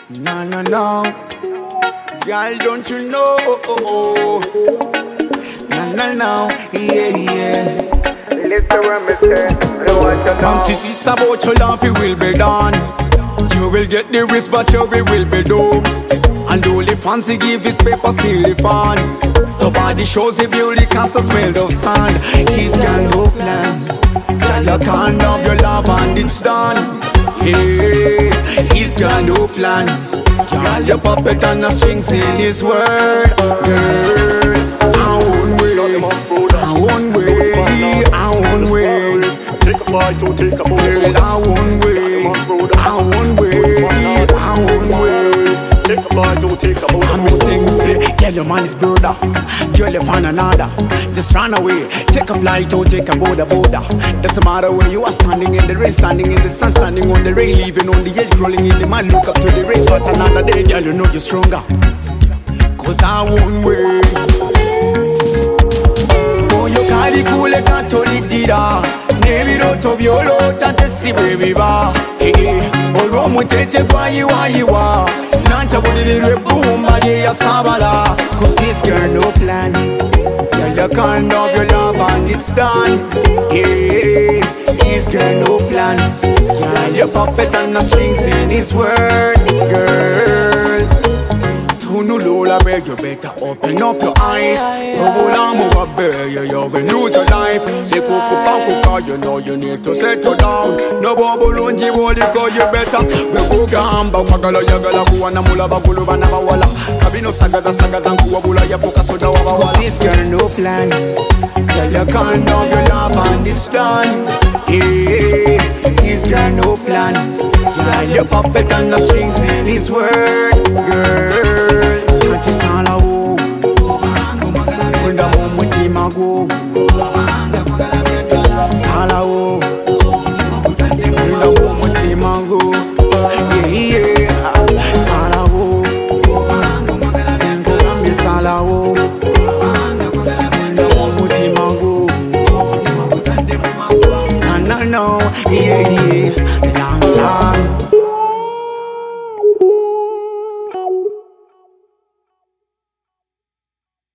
No, no, no. Girl, don't you know? No, no, no. Yeah, yeah. Once it is about your love, it will be done. You will get the risk, but you will be doomed. And only fancy give his paper still the fun. The body shows the beauty, cancer smell of sand. He's got no plans. Girl, you can't have your love and it's done. Yeah, he's got no plans. Girl, your puppet and the strings in his word. Girl, I won't wait. I won't wait. I won't wait. Take a bite to take a boat. Girl, I won't wait. I won't wait. I won't wait. Take a bite to take a boat. I'm sing, say, girl, your man is brother. Girl, you find another. Just run away. Take a flight or take a border. Doesn't matter where you are, standing in the rain, standing in the sun, standing on the rail, even on the edge, crawling in the mud. Look up to the race, but another day, girl, you know you're stronger. Cause I won't wait. Oh, you can't be cool, you can't totally dida. Nevi roto violo, tante si beviva. Oh, mutete kwa yiwa. Nanta budi di repuma di asabala. Cause this girl no plans. Girl, you can't have your love and it's done. Yeah, this girl no plans. Girl, your puppet and the strings in his word. Girl, Tunu Lola, beg you better open up your eyes. You will lose your life. The kuku, you know you need to settle down. No bobulunji body, cause you better. We go gamba, wagala yagala, kuwana mula babulu banaba wala. Kabino sagaza nkuwa bula ya poka soda wawala. Cause this girl no plans. Girl, you can't have your love and it's done. Yeah, this girl no plans. Girl, your puppet and the strings in his word. Girl, kati sala wo. Kunda mo mutima go. Sala wo. Kunda mo mutima go. Yeah, sala wo. Sengo kambi sala wo. Kunda mo mutima go. No, yeah, long.